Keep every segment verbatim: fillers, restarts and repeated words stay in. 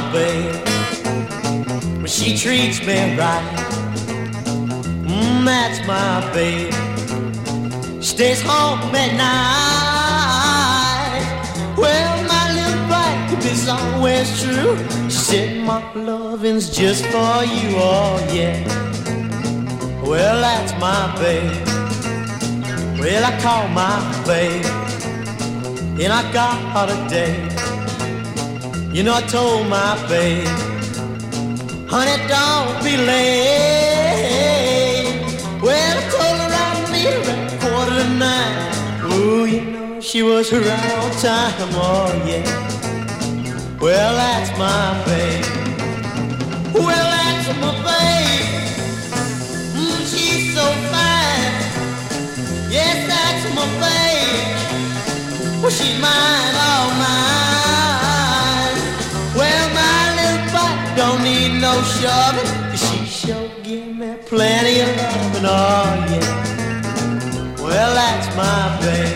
babe. When she treats me right, mm, that's my babe. Stays home at night. Well, my little wife is always true. She said my loving's just for you, oh yeah. Well, that's my babe. Well, I call my babe, and I got her today. You know, I told my babe, honey, don't be late. Well, I told her I'd meet her at quarter to nine. Ooh, you know, she was right on time, oh yeah. Well, that's my babe. Well, that's my babe. Mm, she's so fine. Yes, that's my babe. Well, she's mine, all mine. Well, my little butt don't need no shoving. She sure give me plenty of loving, oh yeah. Well, that's my babe.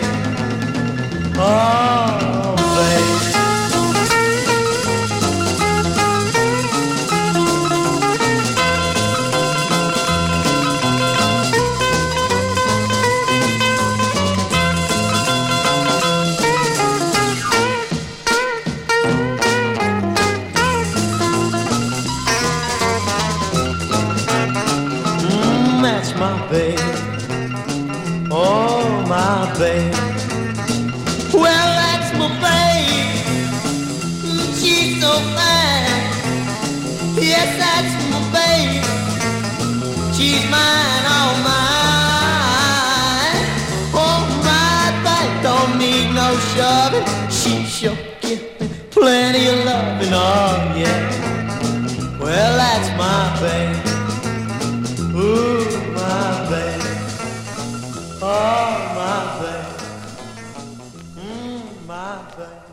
Oh, babe. That's my babe, oh my babe. Well, that's my babe, she's so fine. Yes, that's my babe, she's mine, all mine. Oh, my babe don't need no shoving. She sure give me plenty of loving, oh yeah. Well, that's my babe. Ooh, my babe, oh my babe, mm, my babe.